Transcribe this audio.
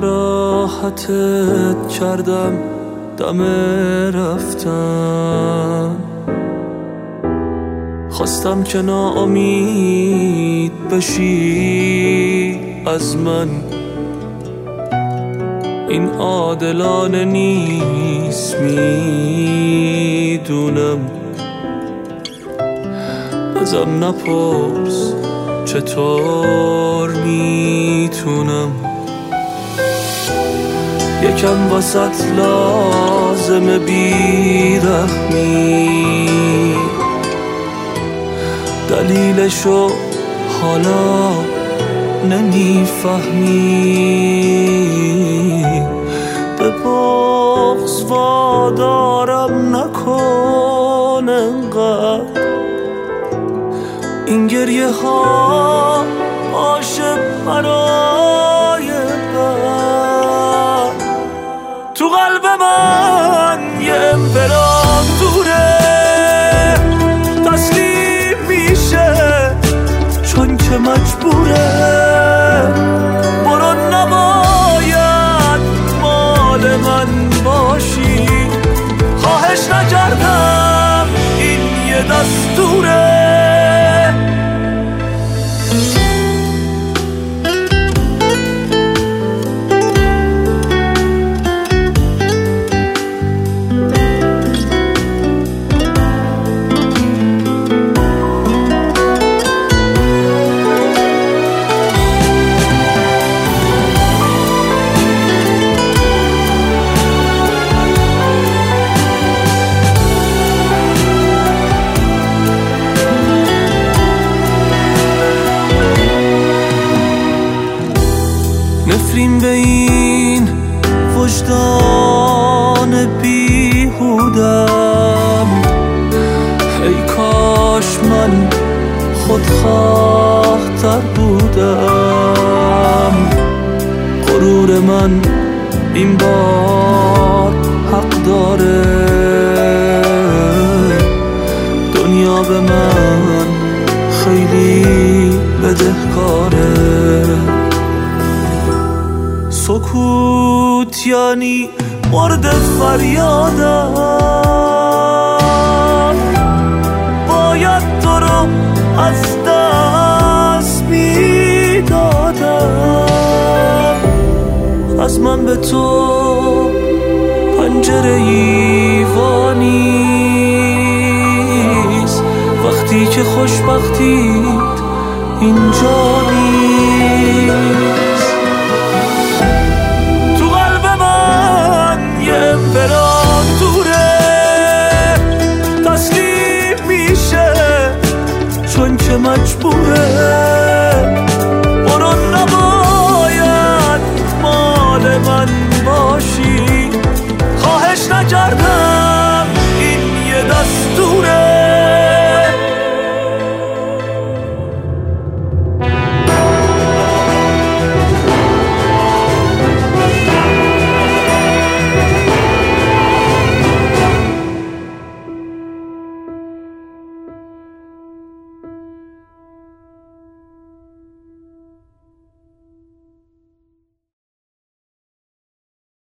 ناراحتت کردم دم رفتن، خواستم که ناامید بشی از من. این عادلانه نیست میدونم، ازم نپرس چطور میتونم. یکم واسط لازمه بیرحمی، دلیلشو حالا نمیفهمی. به بغض وادارم نکن انقدر، این گریه ها باشه برای بعد. تو قلب من یه امپراتوره تسلیم میشه چون که مجبوره. برو نباید مال من باشی، خواهش نکردم این یه دستوره. نفرین به این وجدان بیهودم، ای کاش من خودخواه‌تر بودم. غرور من این بار حق داره، دنیا به من خیلی بدهکاره. سکوت یعنی مورد فریادم، باید تو رو از دست میدادم. از من به تو پنجره ایوا نیست وقتی که خوشبختیت اینجا نیست. امپراتوره تسلیم میشه چون که مجبوره. برو نباید مال من باشی، خواهش نکردم این یه دستوره.